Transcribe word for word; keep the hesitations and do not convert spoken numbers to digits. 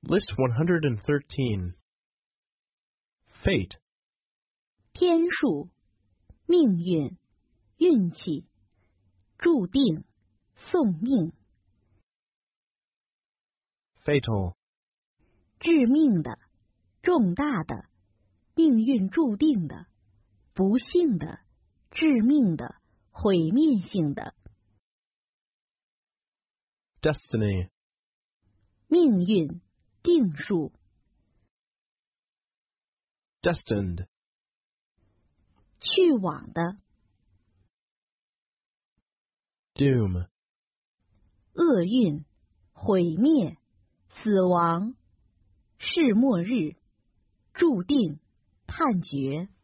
List one hundred thirteen. Fate. 天数、命运、运气、注定、送命。 Fatal. 致命的、重大的、命运注定的、不幸的、致命的、毁灭性的。 Destiny. 命运、定数。 Destined. 去往的。 Doom. 厄运、毁灭、死亡、世末日、注定、判决。